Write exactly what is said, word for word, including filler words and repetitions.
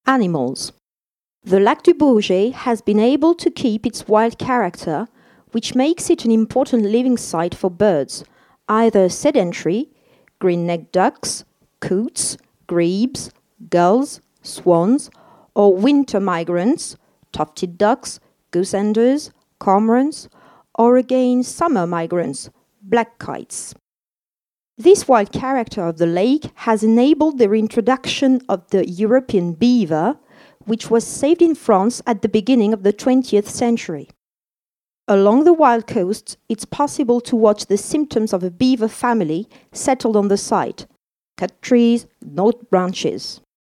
Animals. The Lac du Bourget has been able to keep its wild character, which makes it an important living site for birds, either sedentary, green-necked ducks, coots, grebes, gulls, swans, or winter migrants, tufted ducks, gooseanders, cormorants, or again summer migrants, black kites. This wild character of the lake has enabled the reintroduction of the European beaver, which was saved in France at the beginning of the twentieth century. Along the wild coast, it's possible to watch the symptoms of a beaver family settled on the site: cut trees, note branches.